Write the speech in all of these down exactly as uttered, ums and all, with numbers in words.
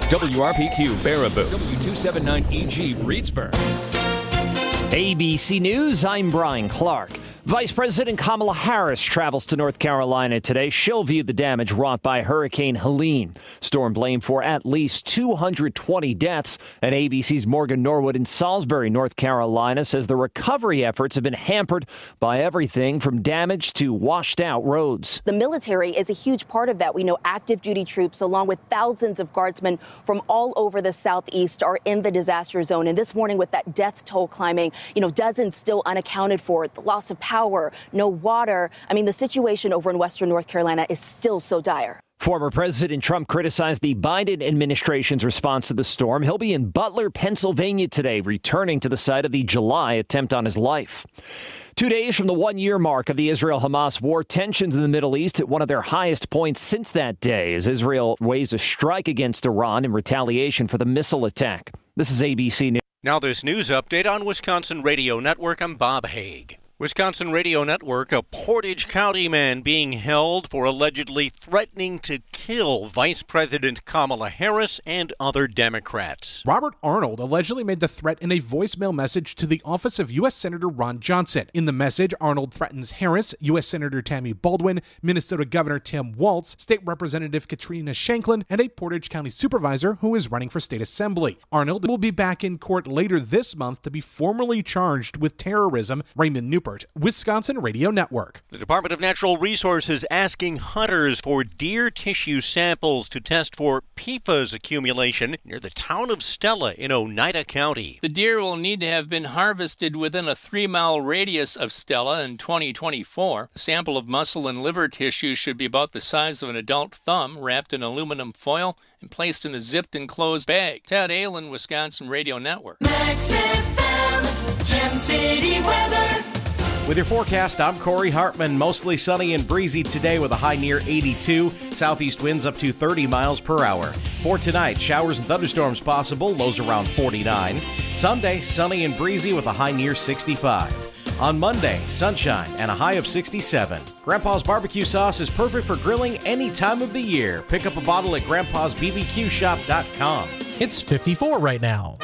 W R P Q Baraboo, W two seventy-nine E G Reedsburg. A B C News, I'm Brian Clark. Vice President Kamala Harris travels to North Carolina today. She'll view the damage wrought by Hurricane Helene. Storm blamed for at least two hundred twenty deaths. And A B C's Morgan Norwood in Salisbury, North Carolina, says the recovery efforts have been hampered by everything from damage to washed out roads. The military is a huge part of that. We know active duty troops, along with thousands of guardsmen from all over the southeast, are in the disaster zone. And this morning, with that death toll climbing, you know, dozens still unaccounted for, the loss of power. Power, no water. I mean, the situation over in western North Carolina is still so dire. Former President Trump criticized the Biden administration's response to the storm. He'll be in Butler, Pennsylvania today, returning to the site of the July attempt on his life. Two days from the one-year mark of the Israel-Hamas war, tensions in the Middle East at one of their highest points since that day as Israel waged a strike against Iran in retaliation for the missile attack. This is A B C News. Now this news update on Wisconsin Radio Network. I'm Bob Haig. Wisconsin Radio Network, a Portage County man being held for allegedly threatening to kill Vice President Kamala Harris and other Democrats. Robert Arnold allegedly made the threat in a voicemail message to the office of U S Senator Ron Johnson. In the message, Arnold threatens Harris, U S Senator Tammy Baldwin, Minnesota Governor Tim Walz, State Representative Katrina Shanklin, and a Portage County supervisor who is running for state assembly. Arnold will be back in court later this month to be formally charged with terrorism. Raymond Newport, Wisconsin Radio Network. The Department of Natural Resources asking hunters for deer tissue samples to test for P FAS accumulation near the town of Stella in Oneida County. The deer will need to have been harvested within a three-mile radius of Stella in twenty twenty-four. A sample of muscle and liver tissue should be about the size of an adult thumb, wrapped in aluminum foil and placed in a zipped enclosed bag. Ted Allen, Wisconsin Radio Network. Max F M, Gem City weather. With your forecast, I'm Corey Hartman. Mostly sunny and breezy today with a high near eighty-two. Southeast winds up to thirty miles per hour. For tonight, showers and thunderstorms possible, lows around forty-nine. Sunday, sunny and breezy with a high near sixty-five. On Monday, sunshine and a high of sixty-seven. Grandpa's barbecue sauce is perfect for grilling any time of the year. Pick up a bottle at grandpas b b q shop dot com. It's fifty-four right now.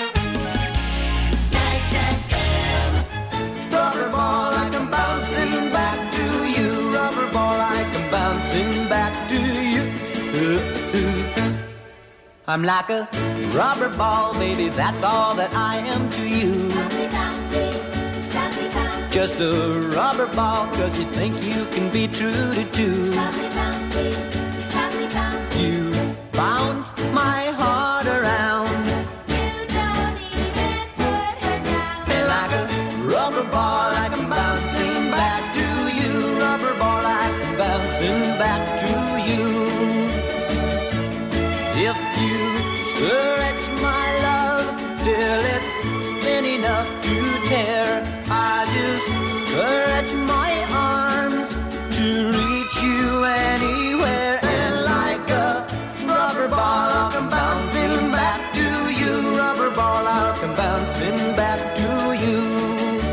Rubber ball, like I'm bouncing back to you. Rubber ball, like I'm bouncing back to you. Uh, uh, uh. I'm like a rubber ball, baby, that's all that I am to you. Bouncy, bouncy, bouncy, bouncy. Just a rubber ball, cause you think you can be true to two. Bouncy, bouncy, bouncy, bouncy. You bounce my heart around. You don't even put her down. Feel like a rubber ball, like I'm bouncing back to you. Rubber ball, like I'm bouncing back to you. If you stretch my love till it's thin enough to tear, I just stretch my arms to reach you anywhere. And like a rubber ball, I'll come bouncing back to you. Rubber ball, I'll come bouncing back to you.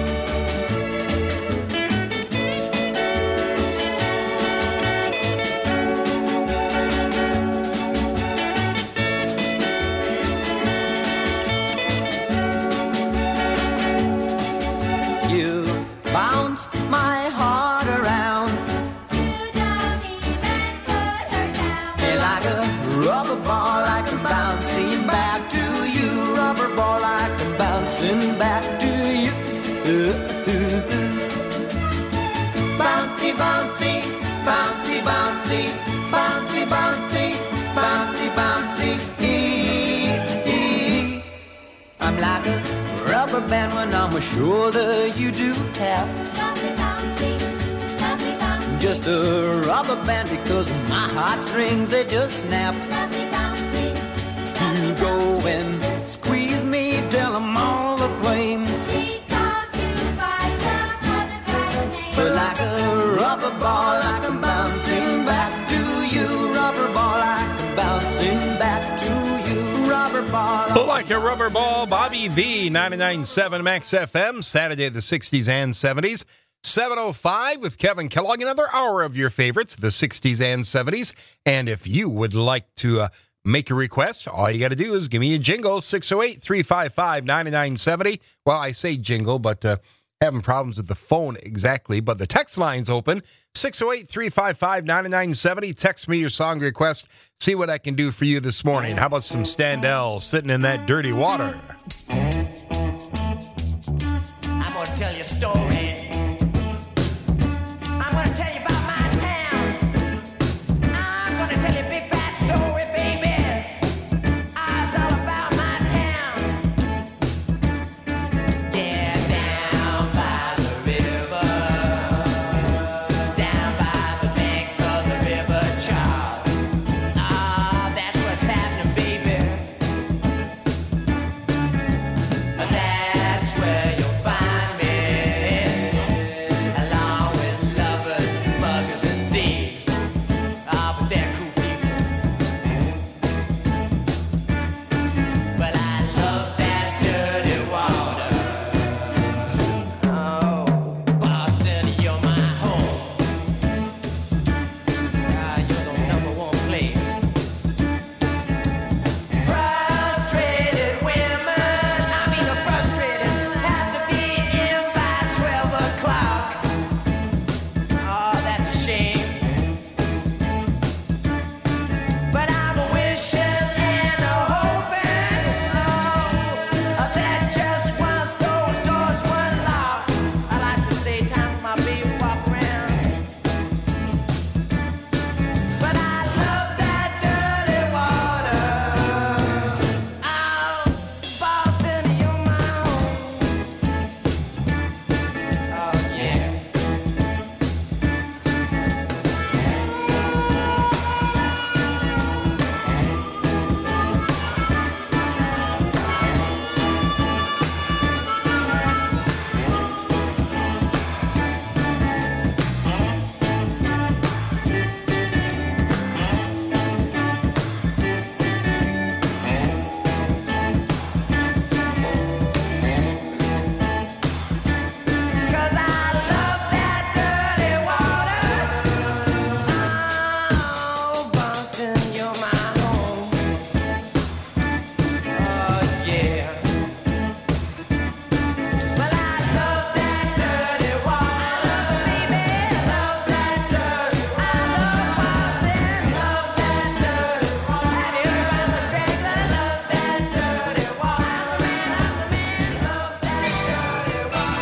My heart around. You don't even put her down. Feel like a rubber ball, like I'm bouncing back to you. Rubber ball, like I'm bouncing back to you. Uh, uh, uh. Bouncy, bouncy, bouncy, bouncy, bouncy, bouncy, bouncy, bouncy. Ee, ee. I'm like a rubber band when on my shoulder. You do tap. Just a rubber band because my heartstrings, they just snap. You go and squeeze me till I'm all aflame. She calls you by some other guy's name. But like a rubber ball, like I'm bouncing back to you. Rubber ball, like I'm bouncing back to you. Rubber ball. Like a rubber ball, Bobby V, ninety-nine point seven Max F M, Saturday of the sixties and seventies. seven oh five with Kevin Kellogg, another hour of your favorites, the sixties and seventies. And if you would like to uh, make a request. All you got to do is give me a jingle, six oh eight, three five five, nine nine seven oh. Well, I say jingle, but uh, having problems with the phone exactly. But the text line's open, six oh eight, three five five, nine nine seven oh. Text me your song request. See what I can do for you this morning. How about some Standell, Sitting in That Dirty Water? I'm going to tell you a story. I'm going to tell you about my town. I'm going to tell you a big fat story, baby. Ah, it's all about my town. Yeah, down by the river, down by the banks of the River Charles. Ah, that's what's happening, baby. That's where you'll find me, along with lovers, buggers, and thieves. Ah, but they're cool people. But I love that dirty water. Oh, Boston, you're my home. Ah, you're the number one place. Frustrated women, I mean the frustrated, have to be in by twelve o'clock. Oh, that's a shame. But I'm a wishing and a hoping, oh, that just once those doors were locked. I like to stay time with my baby, walk around. But I love that dirty water. Oh, Boston, you're my home. Oh, yeah. Cause I love that dirty water. Oh, Boston, you're my home. Oh, yeah. But I love that dirty water, baby. Love that dirty. I love Boston. Love that dirty water. Have you heard about the straggler? Love that dirty water. I'm the man, I'm the man. Love that dirty water.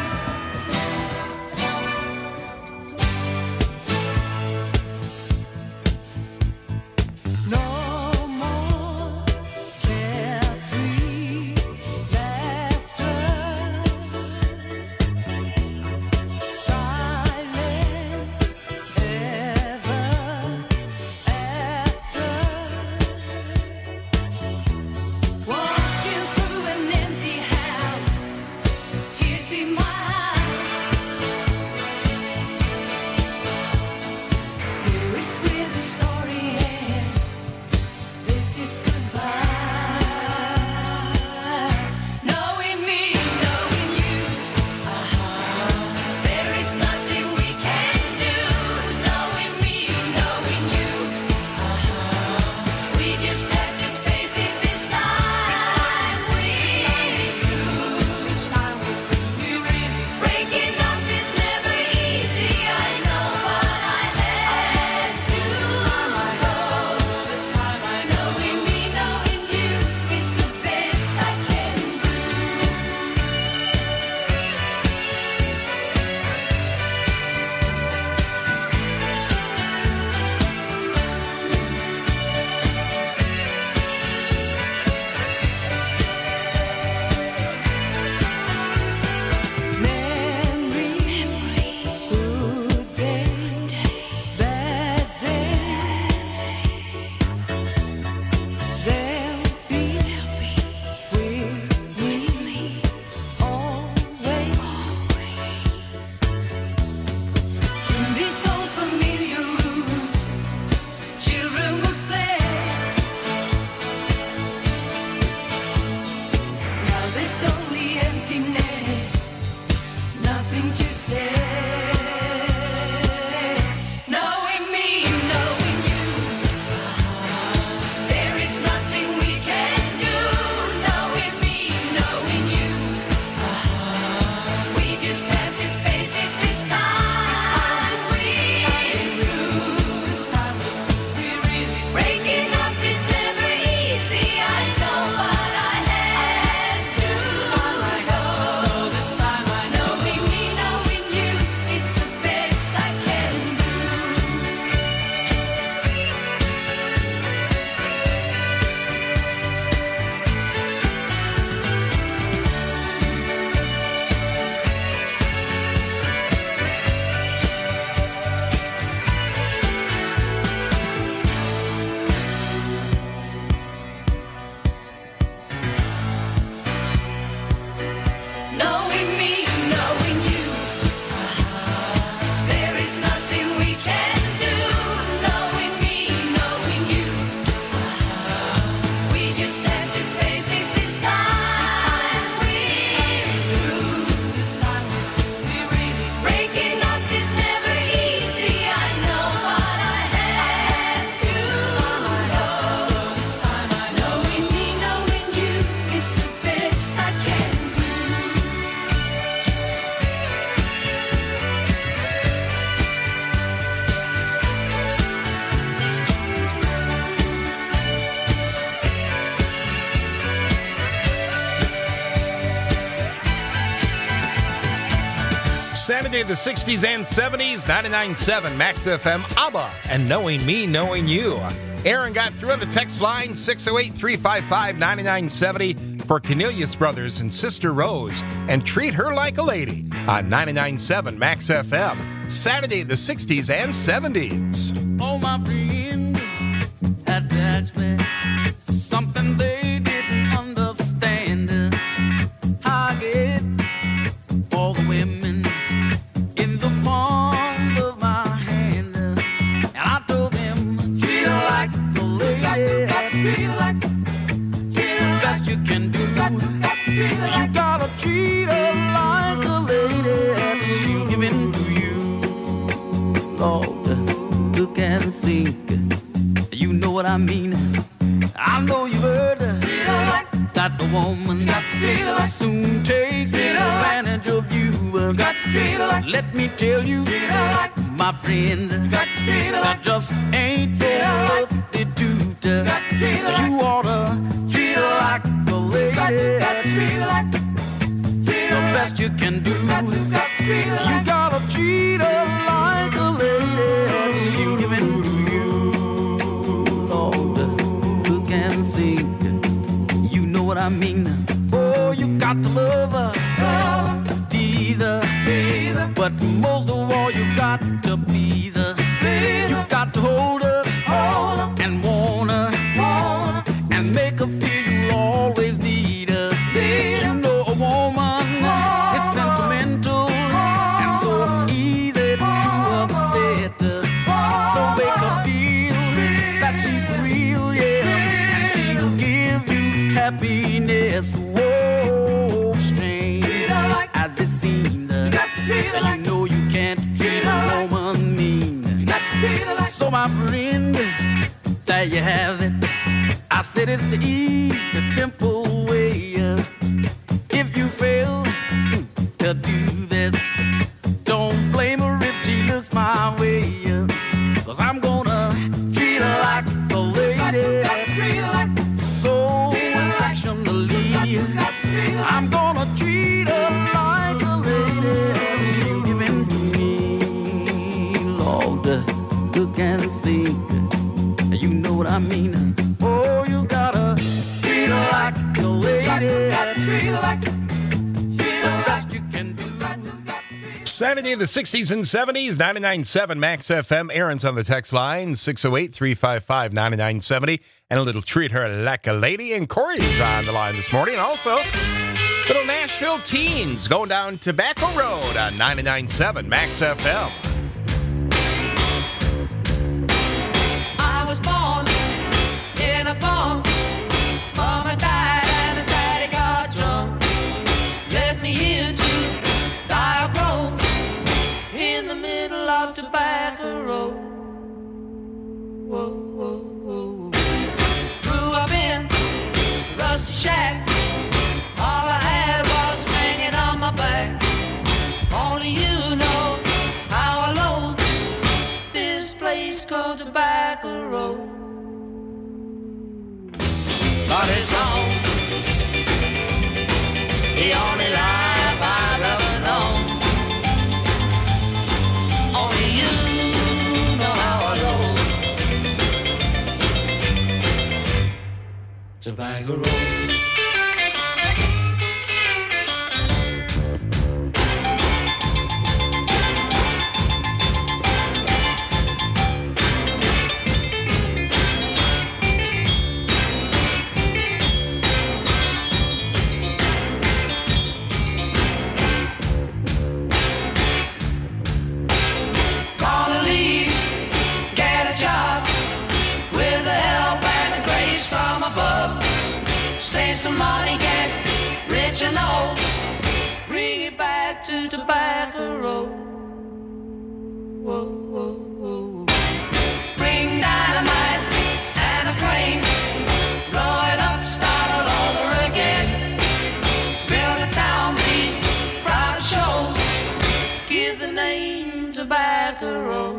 No more carefree laughter, silence ever after. Walking through an empty house, tears in my eyes. Here is where the story ends. This is goodbye. Knowing me, knowing you, there is nothing we can do. Knowing me, knowing you, we just have to face it this time. We through. We Saturday, the sixties and seventies, ninety-nine point seven Max F M, ABBA, and Knowing Me, Knowing You. Aaron got through on the text line, six oh eight, three five five, nine nine seven oh for Cornelius Brothers and Sister Rose, and Treat Her Like a Lady on ninety-nine point seven Max F M, Saturday, the sixties and seventies. Oh, my friend had to ask me something they didn't understand. I get all the women in the palm of my hand, and I told them, treat her like a lady. Treat her like, treat her best you can do. You gotta treat her like a lady. She'll give in to you, Lord. Look and sink. You know what I mean. I know you've heard that the woman will soon take advantage of you. Let me tell you, my friend, that just ain't the substitute. So you oughta treat her like a lady. The best you can do. You gotta treat her like a lady. She'll give in to you, Lord. Look and sink. You know what I mean. Oh, you got to love her, tease her, but most of all, you got to please her. You got to hold her and want her and make her feel you'll always need her. You know a woman is sentimental and so easy to upset her. So make her feel that she's real, yeah, and she'll give you happiness. Whoa, strange as it seems, you know you can't treat a woman mean. So my friend, there you have it. I said it's the easy, simple way. If you fail to do this, don't blame her if she looks my way. Cause I'm gonna treat her like a lady, so affectionately. I'm gonna treat her like a lady. She'll give in to me, Lord. Look and see. You know what I mean. Oh, you gotta treat her like a lady. Treat her like the best you can do. Saturday, the sixties and seventies, ninety-nine point seven Max F M. Aaron's on the text line, six oh eight, three five five, nine nine seven oh. And a little Treat Her Like a Lady. And Corey's on the line this morning. And also, little Nashville Teens going down Tobacco Road on ninety-nine point seven Max F M. I was born in a barn. Mama died and daddy got drunk. Left me here to die alone in the middle of Tobacco Road. Whoa, whoa, whoa. Grew up in a rusty shack. All I had was hanging on my back. Only you know how I loathe this place called Tobacco Road. But it's home, the only life I've ever known. Only you know how I loathe Tobacco Road. Gonna leave, get a job with the help and the grace from above. Save some money, get rich and old. Bring it back to Tobacco Road. Whoa, whoa, whoa. Bring dynamite and a crane. Blow it up, start all over again. Build a town, be proud to show. Give the name Tobacco Road.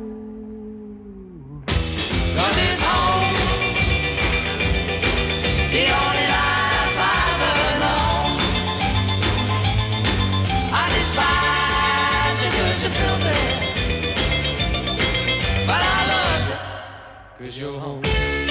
'Cause it's home, the only life I've ever known. I despise wish you felt that. But I lost it, 'cause you're home.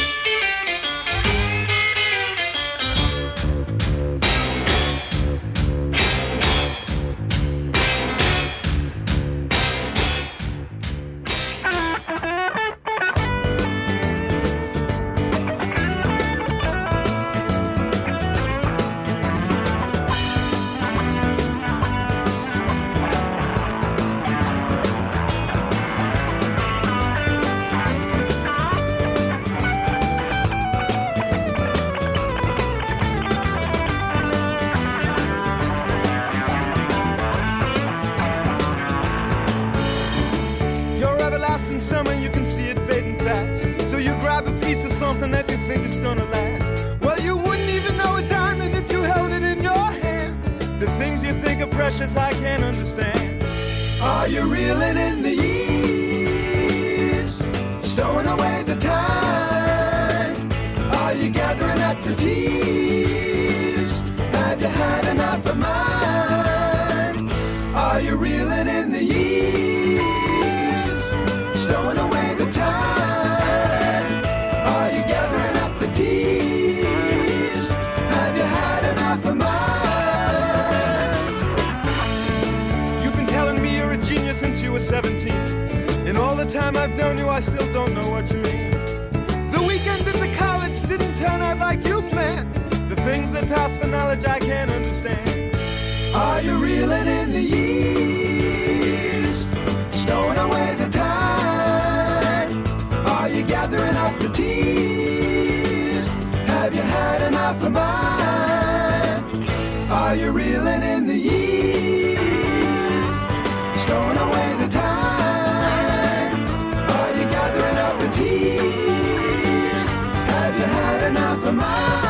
Summer, you can see it fading fast. So you grab a piece of something that you think is gonna last. Well, you wouldn't even know a diamond if you held it in your hand. The things you think are precious, I can't understand. Are you reeling in the years, stowing away the time? Are you gathering up the tears? Have you had enough of mine? Are you reeling in the years, stowing away the time? Are you gathering up the tears? Have you had enough of mine? You've been telling me you're a genius since you were seventeen. And all the time I've known you, I still don't know what you mean. The weekend in the college didn't turn out like you planned. The things that pass for knowledge I can't understand. Are you reeling in the years, stowing away the time? Are you gathering up the tears? Have you had enough of mine? Are you reeling in the years, stowing away the time? Are you gathering up the tears? Have you had enough of mine?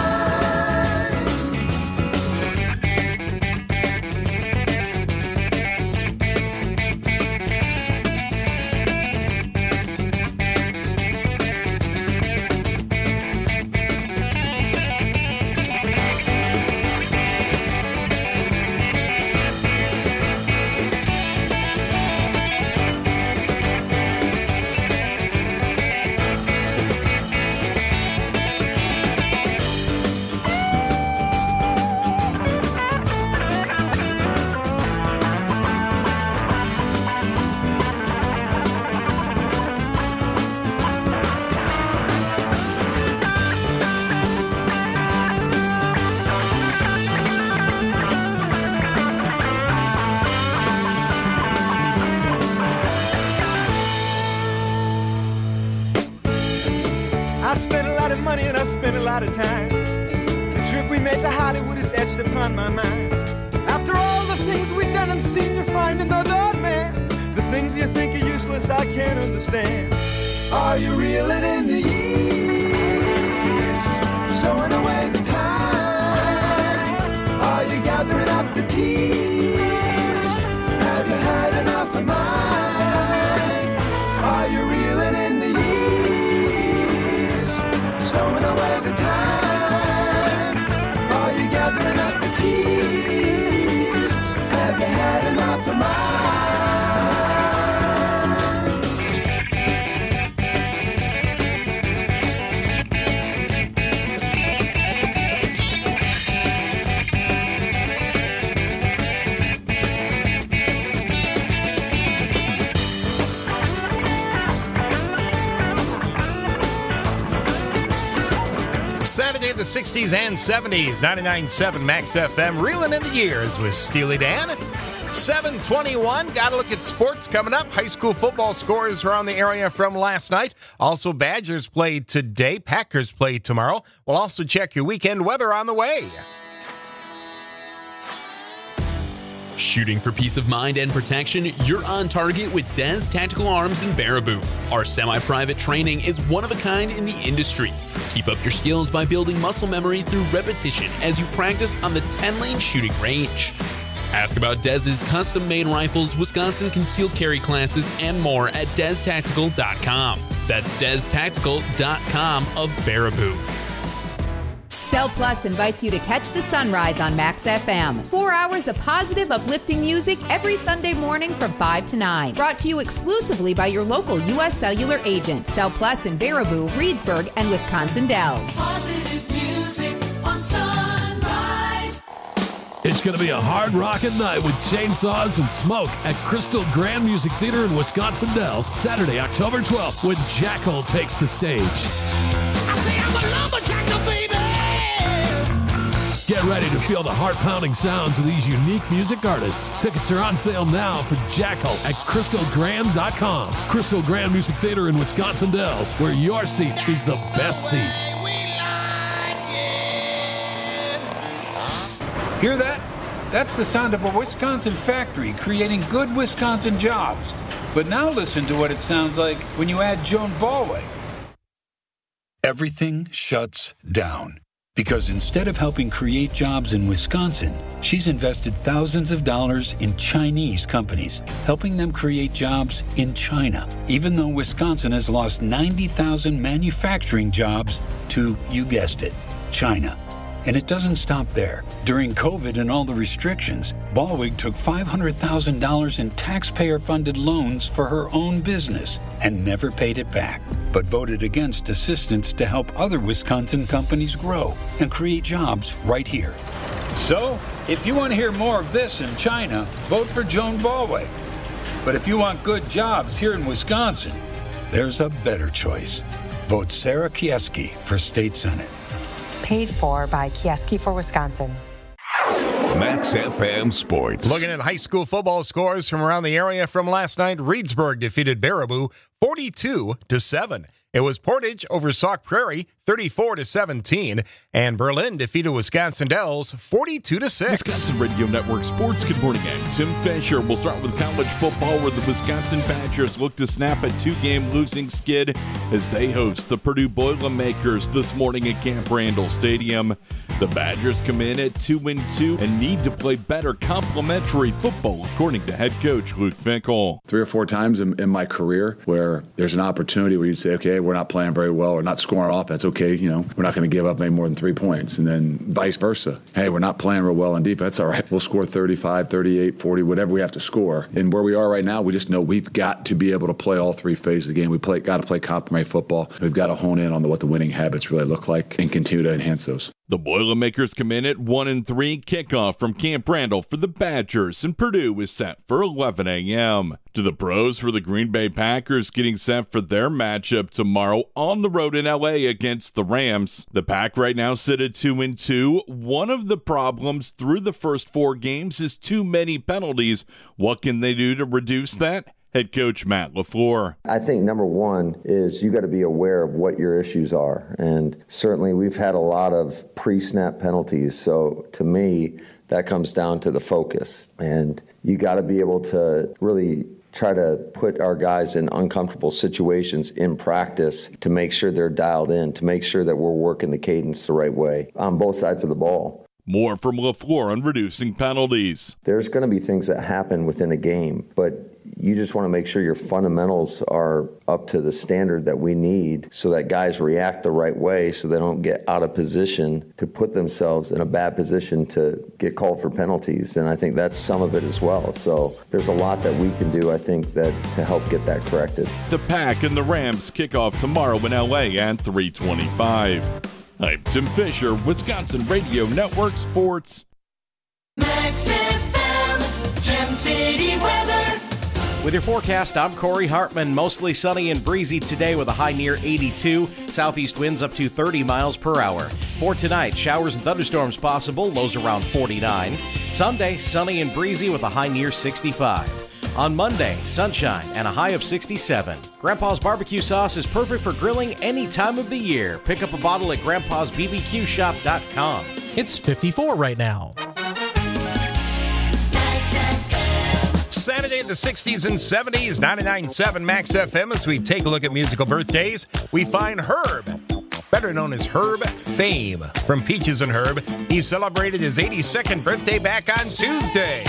I spent a lot of money and I spent a lot of time. The trip we made to Hollywood is etched upon my mind. After all the things we've done and seen, you find another man. The things you think are useless, I can't understand. Are you reeling in the years, stowing away the time? Are you gathering up the tears? Have you had enough of mine? Are you reeling in the years, stowing away the time? Are you gathering up the tears? Have you had enough of mine? Saturday, the sixties and seventies, ninety-nine point seven Max F M, reeling in the years with Steely Dan. seven twenty-one, got to look at sports coming up. High school football scores around the area from last night. Also, Badgers played today. Packers play tomorrow. We'll also check your weekend weather on the way. Shooting for peace of mind and protection, you're on target with Des Tactical Arms in Baraboo. Our semi-private training is one of a kind in the industry. Keep up your skills by building muscle memory through repetition as you practice on the ten-lane shooting range. Ask about Dez's custom-made rifles, Wisconsin concealed carry classes, and more at des tactical dot com. That's des tactical dot com of Baraboo. Cell Plus invites you to catch the sunrise on Max F M. Four hours of positive, uplifting music every Sunday morning from five to nine. Brought to you exclusively by your local U S Cellular agent. Cell Plus in Baraboo, Reedsburg, and Wisconsin Dells. Positive music on Sunrise. It's going to be a hard rockin' night with chainsaws and smoke at Crystal Grand Music Theater in Wisconsin Dells, Saturday, October twelfth, when Jackal takes the stage. I say I'm a lumberjacker, baby. Get ready to feel the heart-pounding sounds of these unique music artists. Tickets are on sale now for Jackal at crystal grand dot com. Crystal Grand Music Theater in Wisconsin Dells, where your seat is the best seat. Hear that? That's the sound of a Wisconsin factory creating good Wisconsin jobs. But now listen to what it sounds like when you add Joan Ballweg. Everything shuts down. Because instead of helping create jobs in Wisconsin, she's invested thousands of dollars in Chinese companies, helping them create jobs in China, even though Wisconsin has lost ninety thousand manufacturing jobs to, you guessed it, China. And it doesn't stop there. During COVID and all the restrictions, Ballweg took five hundred thousand dollars in taxpayer-funded loans for her own business and never paid it back, but voted against assistance to help other Wisconsin companies grow and create jobs right here. So, if you want to hear more of this in China, vote for Joan Ballweg. But if you want good jobs here in Wisconsin, there's a better choice. Vote Sarah Kieski for State Senate. Paid for by Kieski for Wisconsin. Max F M Sports. Looking at high school football scores from around the area from last night, Reedsburg defeated Baraboo forty-two to seven. It was Portage over Sauk Prairie, thirty-four to seventeen, and Berlin defeated Wisconsin Dells, forty-two to six. Wisconsin Radio Network Sports. Good morning, I'm Tim Fisher. We'll start with college football, where the Wisconsin Badgers look to snap a two-game losing skid as they host the Purdue Boilermakers this morning at Camp Randall Stadium. The Badgers come in at two and two and need to play better complementary football, according to head coach Luke Fickell. Three or four times in, in my career where there's an opportunity where you say, okay, we're not playing very well or not scoring offense. Okay, you know, we're not going to give up any more than three points. And then vice versa. Hey, we're not playing real well in defense. All right, we'll score thirty-five, thirty-eight, forty, whatever we have to score. And where we are right now, we just know we've got to be able to play all three phases of the game. We play, got to play complementary football. We've got to hone in on the, what the winning habits really look like and continue to enhance those. The Boilermakers come in at one and three. Kickoff from Camp Randall for the Badgers, and Purdue is set for eleven a.m. To the pros for the Green Bay Packers, getting set for their matchup tomorrow on the road in L A against the Rams. The Pack right now sit at two and two. One of the problems through the first four games is too many penalties. What can they do to reduce that? Head coach Matt LaFleur. I think number one is you got to be aware of what your issues are. And certainly we've had a lot of pre-snap penalties. So to me, that comes down to the focus. And you got to be able to really try to put our guys in uncomfortable situations in practice to make sure they're dialed in, to make sure that we're working the cadence the right way on both sides of the ball. More from LaFleur on reducing penalties. There's going to be things that happen within a game, but you just want to make sure your fundamentals are up to the standard that we need so that guys react the right way so they don't get out of position to put themselves in a bad position to get called for penalties. And I think that's some of it as well. So there's a lot that we can do, I think, that to help get that corrected. The Pack and the Rams kick off tomorrow in L A at three twenty-five. I'm Tim Fisher, Wisconsin Radio Network Sports. Max F M, Gem City weather. With your forecast, I'm Corey Hartman. Mostly sunny and breezy today with a high near eighty-two. Southeast winds up to thirty miles per hour. For tonight, showers and thunderstorms possible, lows around forty-nine. Sunday, sunny and breezy with a high near sixty-five. On Monday, sunshine and a high of sixty-seven. Grandpa's barbecue sauce is perfect for grilling any time of the year. Pick up a bottle at grandpas b b q shop dot com. It's fifty-four right now. Saturday in the sixties and seventies, ninety-nine point seven Max F M. As we take a look at musical birthdays, we find Herb, better known as Herb Fame, from Peaches and Herb. He celebrated his eighty-second birthday back on Tuesday.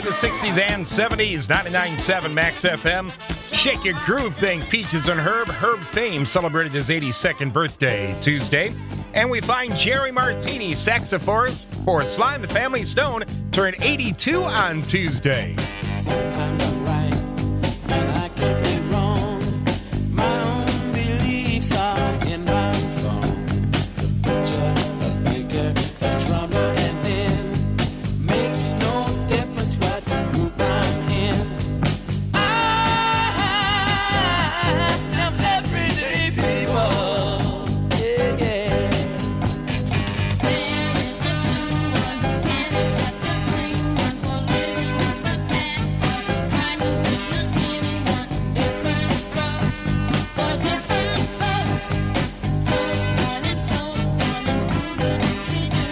the sixties and seventies, ninety-nine point seven Max F M. Shake Your Groove thing, Peaches and Herb. Herb Fame celebrated his eighty-second birthday Tuesday. And we find Jerry Martini, saxophonist for Sly and the Family Stone, turned eighty-two on Tuesday. Sometimes I'm right, and I could be wrong. My own beliefs are in my song. The picture, the maker, the drummer, and then makes no difference what group I'm in. I am everyday people. Yeah, yeah. There is a blue one, and it's at the green one for living on the path. Trying to be a skinny one, different strokes for different folks. So on and so on and Scooby-Dooby-Doo.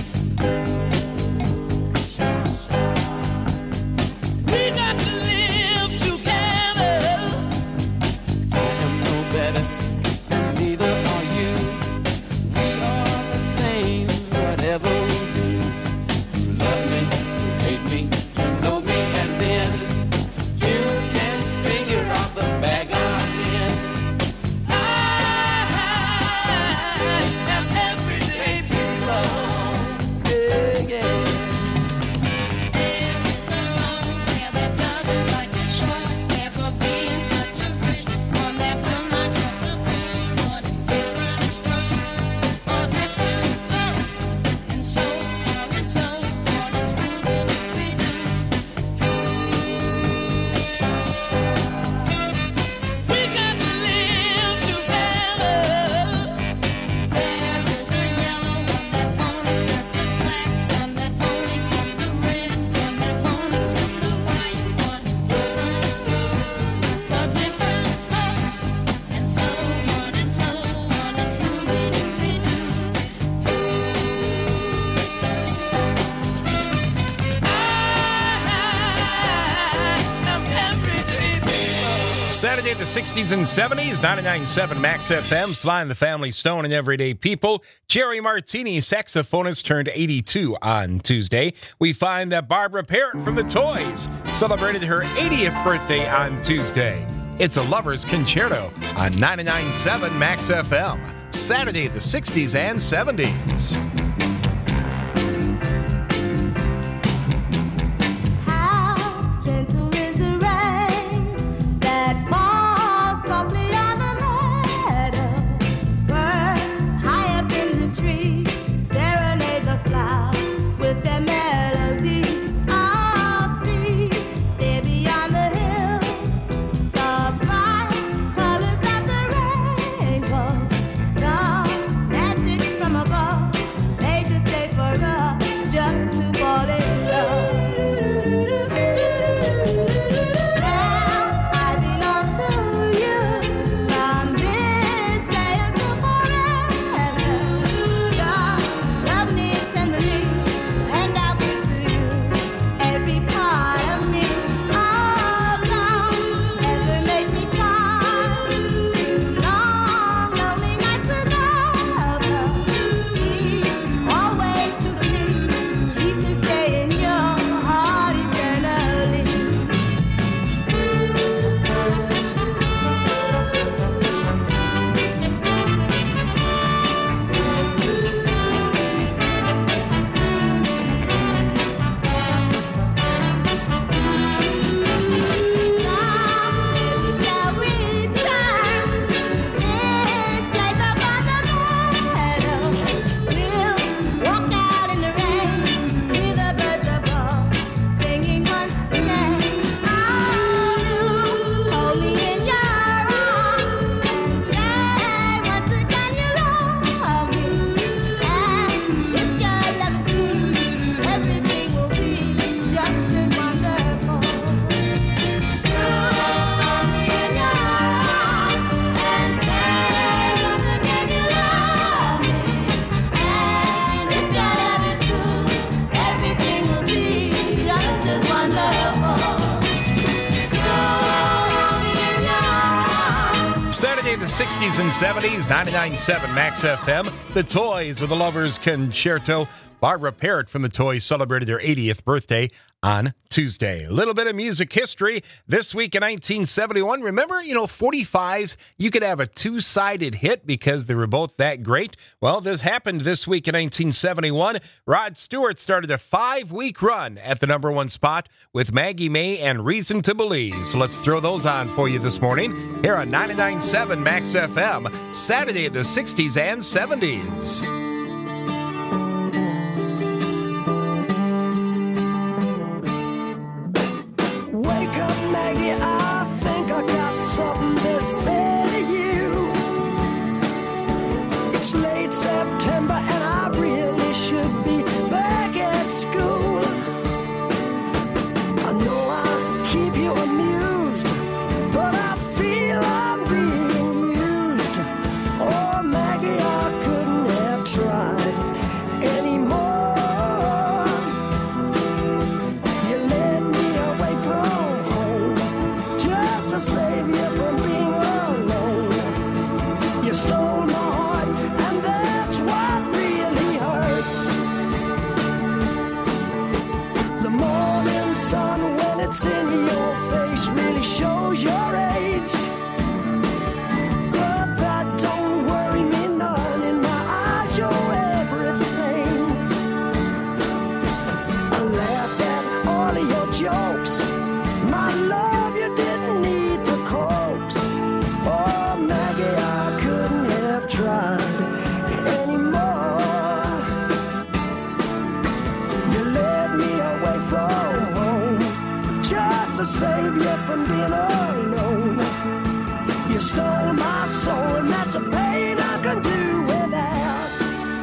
We got to live together. I am no better, and neither are you. We are the same, whatever we do. You love me, you hate me, you know me, and then you can figure out the bag I'm in. I am everyday people. Yeah, yeah. There is a long hair that doesn't like the short hair for being such a rich one that will not cut the brown one. Different strokes for different folks, and so on and so on and Scooby-Dooby-Doo. We got to live together. There is a yellow one that won't accept the black one, that won't accept the red one, that won't accept the white one. Different strokes for different folks, and so on and so on and Scooby-Dooby-Doo. I'm everyday people. Saturday, the sixties and seventies, ninety-nine point seven Max F M, Sly and the Family Stone and Everyday People. Jerry Martini, saxophonist, turned eighty-two on Tuesday. We find that Barbara Parrott from The Toys celebrated her eightieth birthday on Tuesday. It's a Lover's Concerto on ninety-nine point seven Max F M. Saturday, the sixties and seventies. How gentle is the rain that falls softly on the meadow? Birds high up in the tree serenade the flowers with their melody. I'll see there beyond the hill the bright colors of the rainbow. Some magic from above made this day for us just to fall in love. Now I belong to you from this day until forever. God, love me tenderly, and I'll give to you every part of me. Oh, don't ever make me cry. Long, lonely nights without her. Be always true to me. Keep this day in your heart eternally. We shall return this place upon the meadow. We'll walk out in the rain, hear the birds above singing once again. Oh, you hold me in your arms and say once again you love me. And if your love is true, everything will be just as wonderful. You hold me in your arms and say once again you love me. And if your love is true, everything will be just as wonderful. You hold me in your arms. Saturday, the sixties and seventies, ninety-nine point seven Max F M. The Toys with the Lover's Concerto. Barbara Parrott from The Toys celebrated her eightieth birthday on Tuesday. A little bit of music history. This week in nineteen seventy-one, remember, you know, forty-fives, you could have a two-sided hit because they were both that great. Well, this happened this week in nineteen seventy-one. Rod Stewart started a five-week run at the number one spot with Maggie May and Reason to Believe. So let's throw those on for you this morning here on ninety-nine point seven Max F M, Saturday of the sixties and seventies. Maggie, I think I got something to say to you. It's late September and I really should be back at school. I know I keep you amused, but I feel I'm being used. Oh, Maggie, I couldn't have tried anymore. You led me away from to save you from being alone. You stole my heart, and that's what really hurts. The morning sun, when it's in your face, really shows your age. But that don't worry me none. In my eyes, you're everything. I laughed at all of your jokes. My love, you didn't need to coax. Oh, Maggie, I couldn't have tried anymore. You led me away from home just to save you from being alone. You stole my soul, and that's a pain I can do without.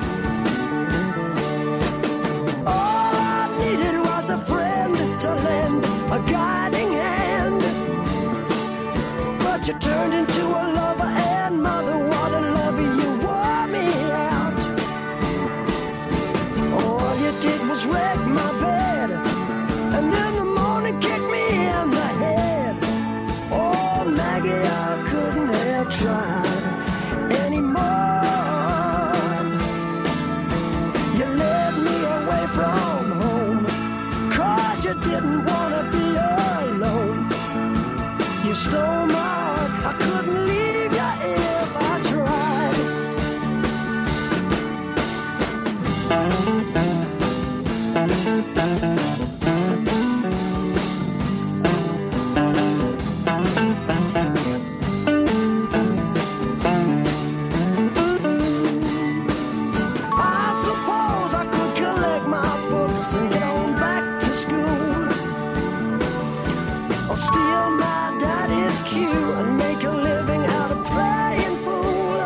All I needed was a friend to lend a guiding hand. But you turned into a lover and mother. What a lover, you wore me out. All you did was wreck my bed, and in the morning kick me in the head. Oh, Maggie, I couldn't have tried anymore. You led me away from home, 'cause you didn't want to be alone. You stole my heart, I couldn't leave you if I tried. I suppose I could collect my books and get on back to school, or steal my daddy's cue and make a living out of playing fool,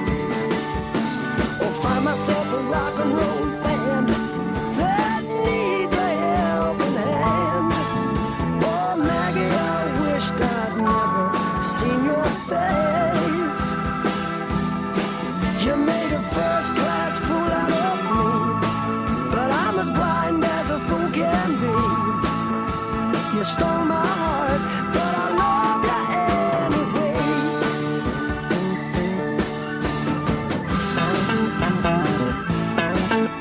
or find myself a rock and roll band that needs a helping hand. Oh, Maggie, I wished I'd never seen your face. You made a first-class fool out of me, but I'm as blind as a fool can be. You stole my heart, but I love you anyway.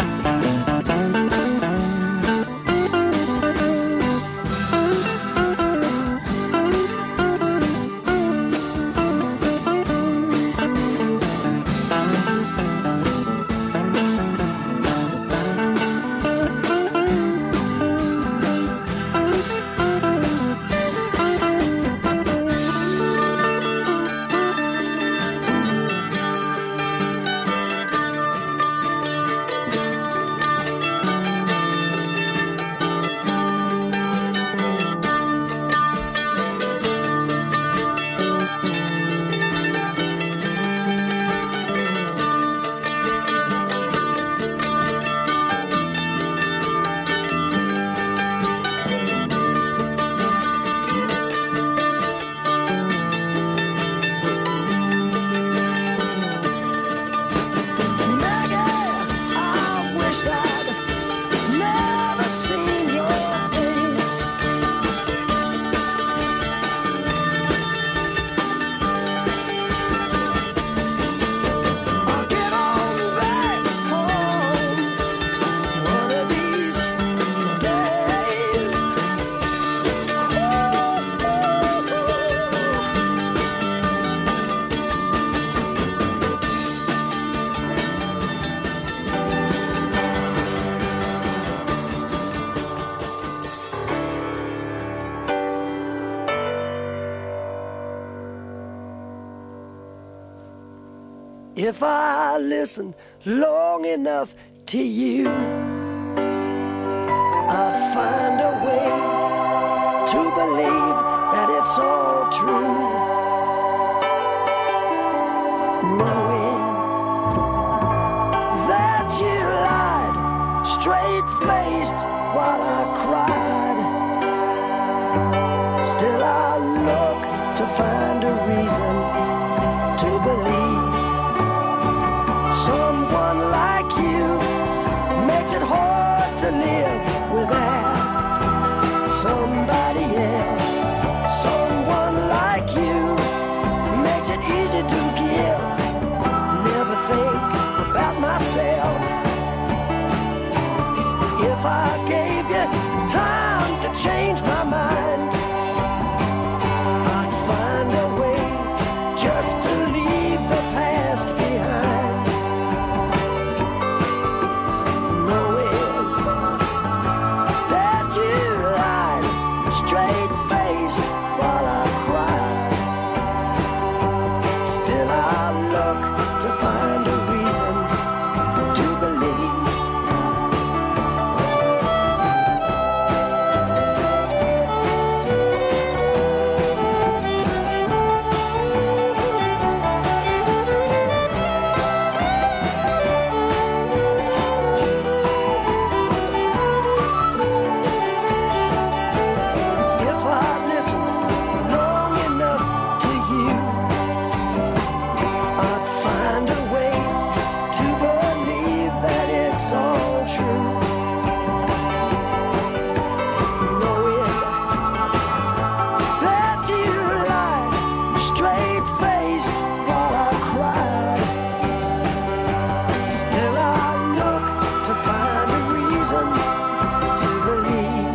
If I listen long enough to you, I'd find a way to believe that it's all true. Knowing that you lied straight-faced while I cried, still I look to find a reason to believe. Someone like you makes it hard to live without somebody else. Someone like you makes it easy to give. Never think about myself. If I gave you time to change my mind, I'd find a way just to leave the past behind. Knowing that you lied straight-faced while I cried, still I look to find a reason to believe. If I listen long enough to you, I'd find a way to believe that it's all true. Knowing that you lied straight-faced while I cried, still I look to find a reason to believe.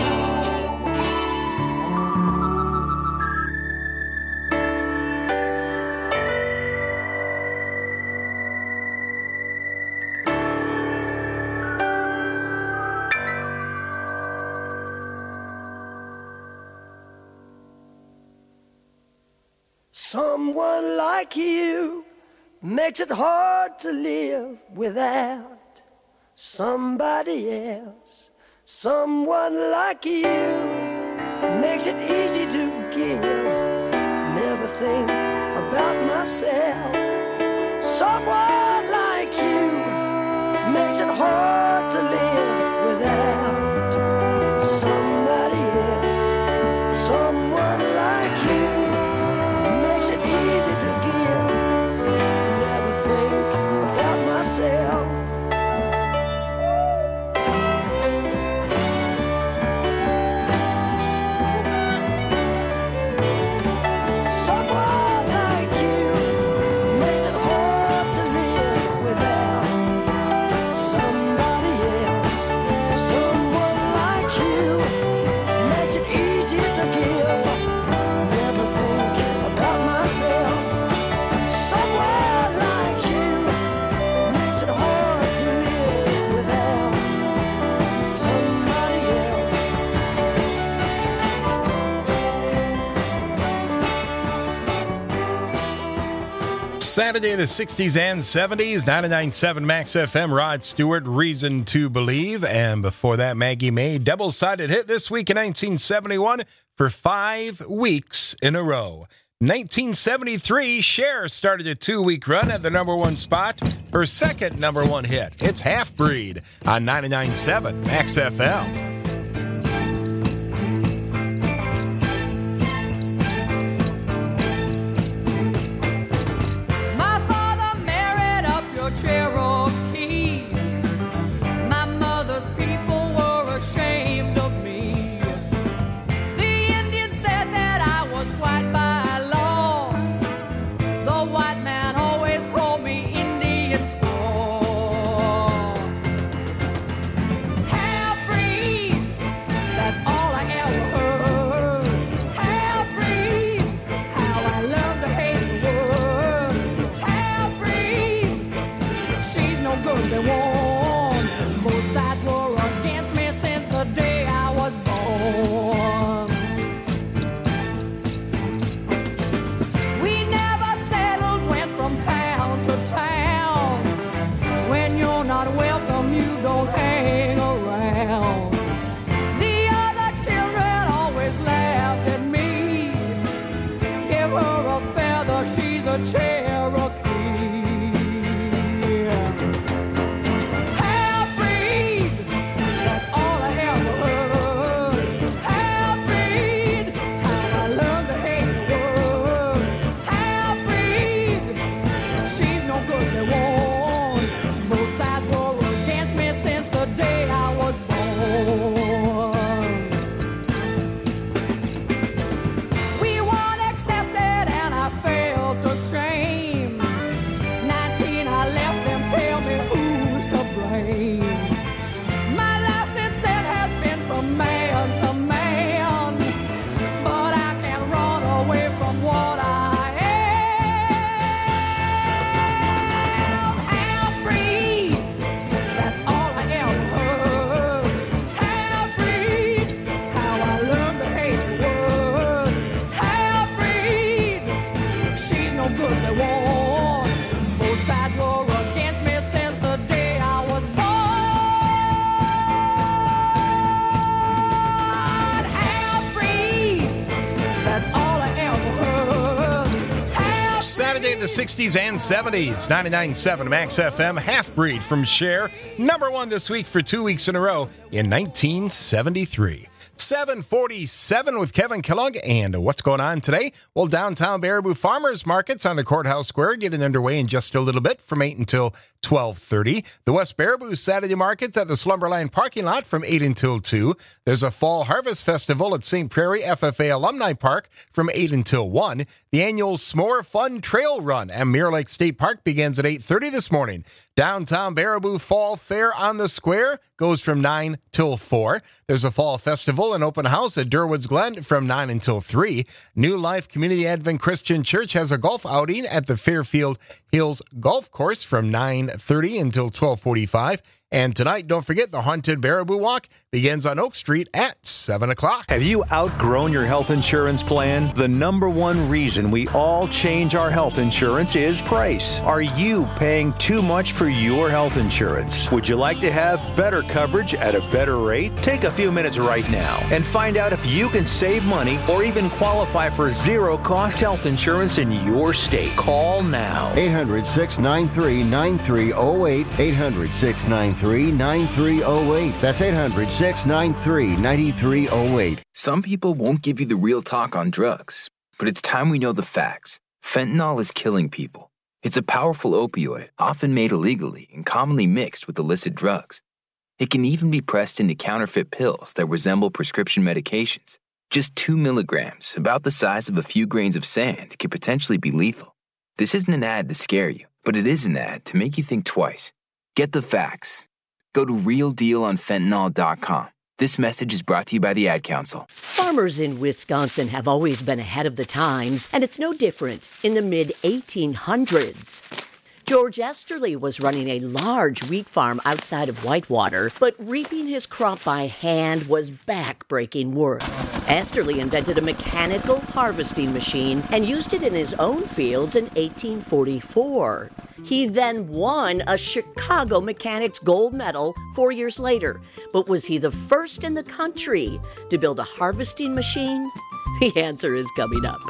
Someone like you makes it hard to live without somebody else. Someone like you makes it easy to give. Never think about myself. Someone like you makes it hard to live without somebody else. Someone like you makes it easy to give. Never think about myself. Someone like you makes it hard to live without somebody else. Someone like you makes it easy to give. Never think about myself. Someone like you makes it hard to live without somebody else. Saturday in the sixties and seventies, ninety-nine point seven Max F M, Rod Stewart, Reason to Believe. And before that, Maggie May, double-sided hit this week in nineteen seventy-one for five weeks in a row. nineteen seventy-three, Cher started a two-week run at the number one spot. Her second number one hit, it's Half Breed on ninety-nine point seven Max F M. My father married up your Cherokee. My mother's people were ashamed of me. The Indians said that I was white by law. The white man always called me Indian squaw. Half-breed, that's all I ever heard. Half-breed, how I love to hate the word. Half-breed, she's no good to warn. Both sides were against me since the day I was born. We never settled, went Saturday in the sixties and seventies. ninety-nine point seven Max F M, Half-Breed from Cher. Number one this week for two weeks in a row in nineteen seventy-three. seven forty-seven with Kevin Kellogg. And what's going on today? Well, downtown Baraboo Farmers Markets on the Courthouse Square getting underway in just a little bit from eight until twelve thirty. The West Baraboo Saturday Markets at the Slumberland parking lot from eight until two. There's a Fall Harvest Festival at Saint Prairie F F A Alumni Park from eight until one. The annual S'more Fun Trail Run at Mirror Lake State Park begins at eight thirty this morning. Downtown Baraboo Fall Fair on the Square goes from nine till four. There's a Fall Festival and Open House at Durwoods Glen from nine until three. New Life Community Advent Christian Church has a golf outing at the Fairfield Hills Golf Course from nine thirty until twelve forty-five. And tonight, don't forget, the Haunted Baraboo Walk begins on Oak Street at seven o'clock. Have you outgrown your health insurance plan? The number one reason we all change our health insurance is price. Are you paying too much for your health insurance? Would you like to have better coverage at a better rate? Take a few minutes right now and find out if you can save money or even qualify for zero-cost health insurance in your state. Call now. eight hundred, six nine three, nine three zero eight. eight hundred, six nine three, nine three zero eight. That's eight hundred, six nine three, nine three zero eight. Some people won't give you the real talk on drugs, but it's time we know the facts. Fentanyl is killing people. It's a powerful opioid, often made illegally and commonly mixed with illicit drugs. It can even be pressed into counterfeit pills that resemble prescription medications. Just two milligrams, about the size of a few grains of sand, can potentially be lethal. This isn't an ad to scare you, but it is an ad to make you think twice. Get the facts. Go to real deal on fentanyl dot com. This message is brought to you by the Ad Council. Farmers in Wisconsin have always been ahead of the times, and it's no different in the mid eighteen hundreds. George Esterly was running a large wheat farm outside of Whitewater, but reaping his crop by hand was back-breaking work. Esterly invented a mechanical harvesting machine and used it in his own fields in eighteen forty-four. He then won a Chicago Mechanics Gold Medal four years later. But was he the first in the country to build a harvesting machine? The answer is coming up.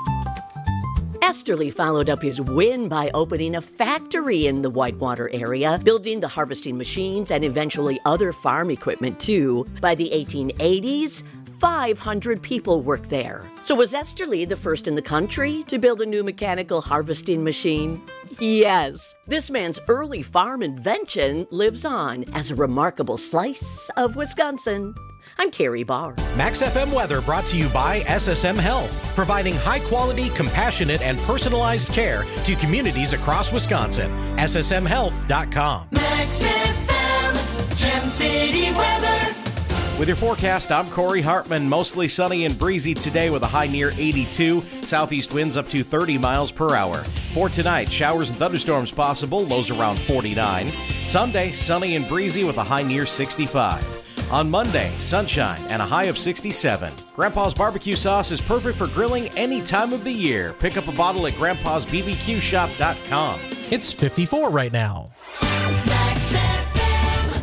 Esterly followed up his win by opening a factory in the Whitewater area, building the harvesting machines and eventually other farm equipment too. By the eighteen eighties, five hundred people worked there. So was Esterly the first in the country to build a new mechanical harvesting machine? Yes. This man's early farm invention lives on as a remarkable slice of Wisconsin. I'm Terry Barr. Max F M weather brought to you by S S M Health, providing high-quality, compassionate, and personalized care to communities across Wisconsin. S S M health dot com. Max F M, Gem City weather. With your forecast, I'm Corey Hartman. Mostly sunny and breezy today with a high near eighty-two. Southeast winds up to thirty miles per hour. For tonight, showers and thunderstorms possible, lows around forty-nine. Sunday, sunny and breezy with a high near sixty-five. On Monday, sunshine and a high of sixty-seven. Grandpa's barbecue sauce is perfect for grilling any time of the year. Pick up a bottle at grandpas b b q shop dot com. It's fifty-four right now. Max F M.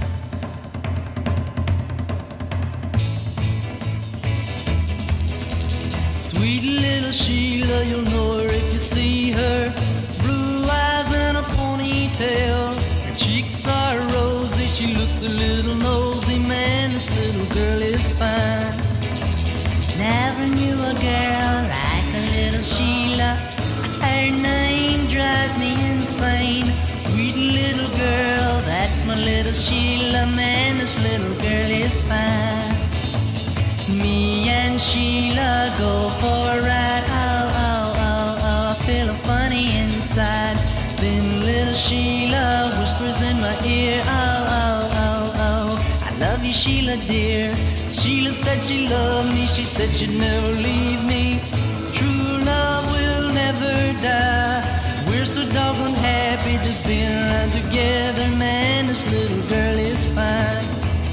Sweet little Sheila, you'll know her if you see her. Blue a little nosy man, this little girl is fine. Never knew a girl like a little Sheila. Her name drives me insane. Sweet little girl, that's my little Sheila. Man, this little girl is fine. Me and Sheila go for a ride. Oh, oh, oh, oh, I feel funny inside. Then little Sheila whispers in my ear. Oh, oh, oh, oh, I love you, Sheila, dear. Sheila said she loved me. She said she'd never leave me. True love will never die. We're so doggone happy just being around together. Man, this little girl is fine.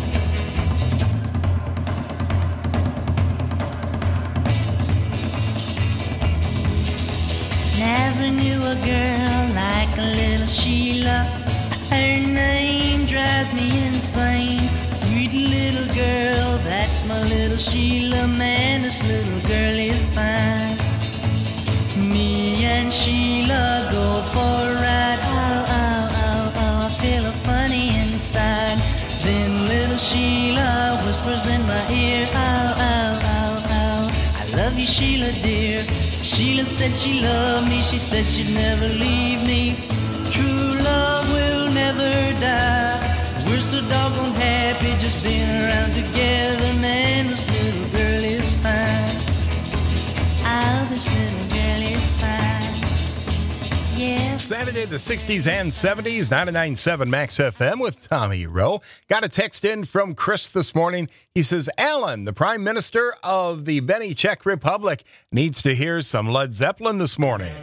Never knew a girl like a little Sheila. Her name drives me insane. Sweet little girl, that's my little Sheila. Man, this little girl is fine. Me and Sheila go for a ride. Oh, oh, oh, oh, I feel funny inside. Then little Sheila whispers in my ear. Oh, oh, oh, oh, I love you, Sheila, dear. Sheila said she loved me. She said she'd never leave me. True love will never die. We're so doggone happy just being around together. Man, this little girl is fine. Oh, this little girl is fine. Yeah. Saturday, the sixties and seventies, ninety-nine point seven Max F M with Tommy Rowe. Got a text in from Chris this morning. He says, Alan, the Prime Minister of the Beni Czech Republic, needs to hear some Led Zeppelin this morning.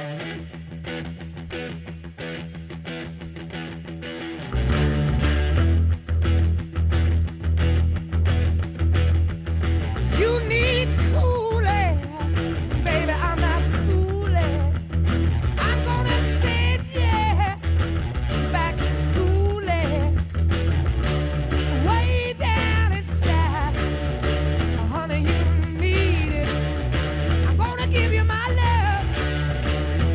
You need cooling, baby, I'm not fooling. I'm gonna send you back to schooling. Way down inside, honey, you need it. I'm gonna give you my love.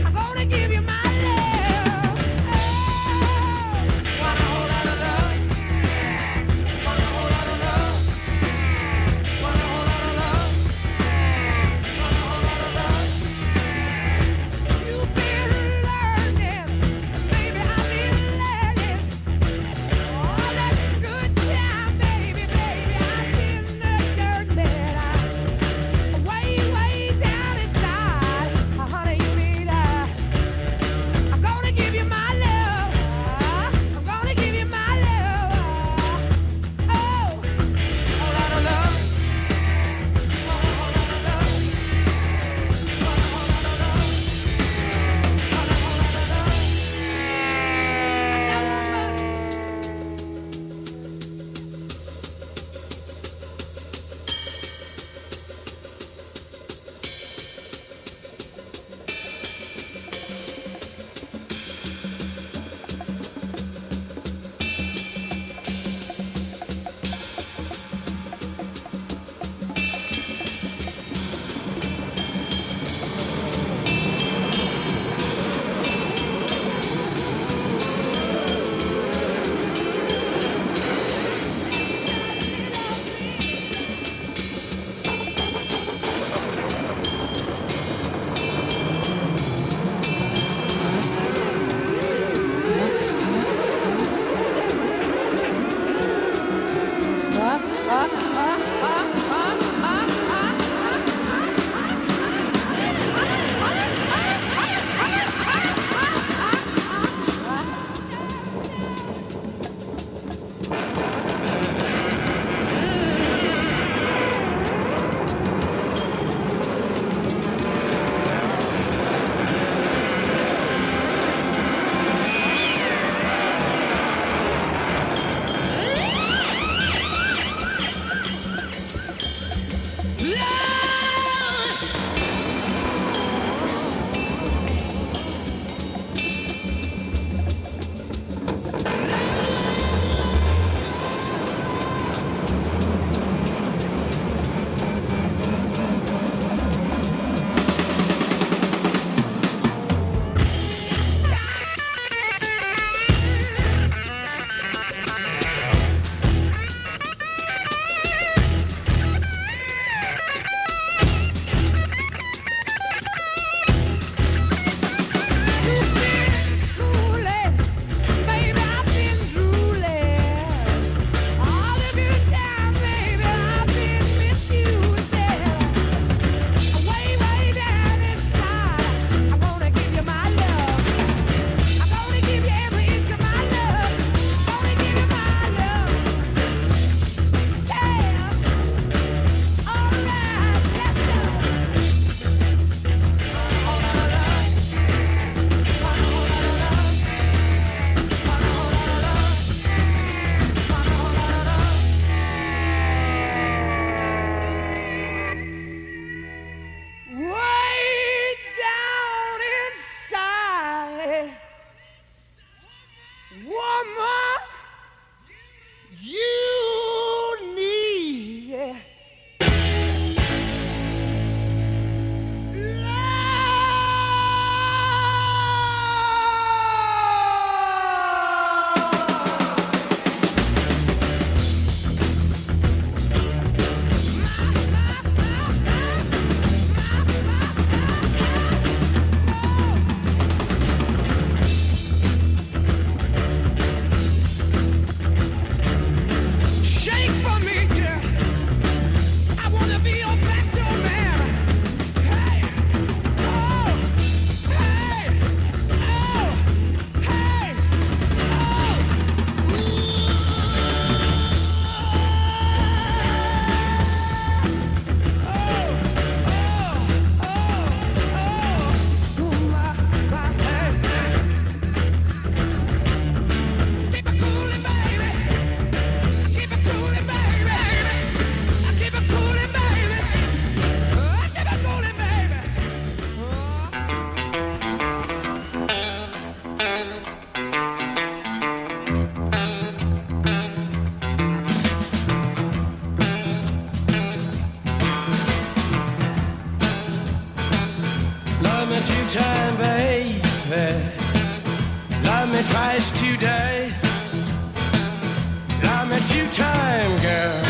me twice today. Love me two time, girl.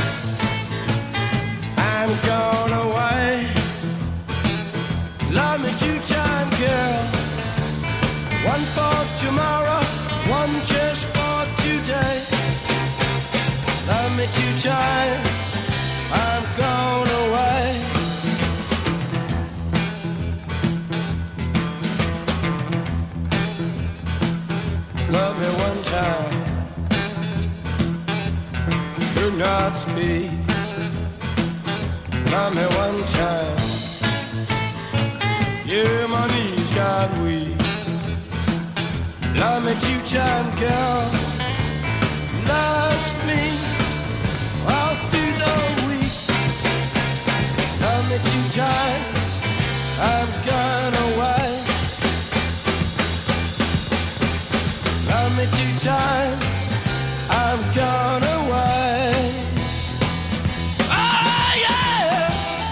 I'm gone away. Love me two time, girl. One for tomorrow, one just for today. Love me two time, I'm gone away. Love me one time, do not speak. Love me one time, yeah, my knees got weak. Love me two time, girl. Lost me all through the week. Love me two times, I've gone away. Love me two times, I've gone away. Oh yeah.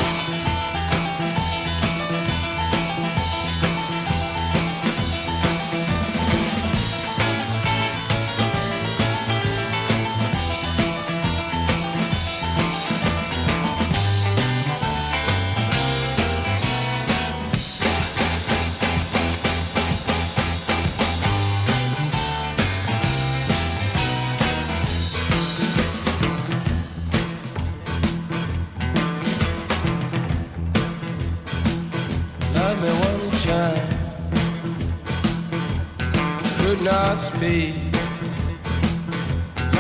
Love me one time, could not speak.